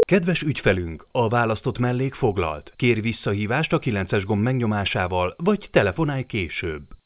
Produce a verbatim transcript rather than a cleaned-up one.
Kedves ügyfelünk, a választott mellék foglalt. Kérj visszahívást a kilences gomb megnyomásával, vagy telefonálj később.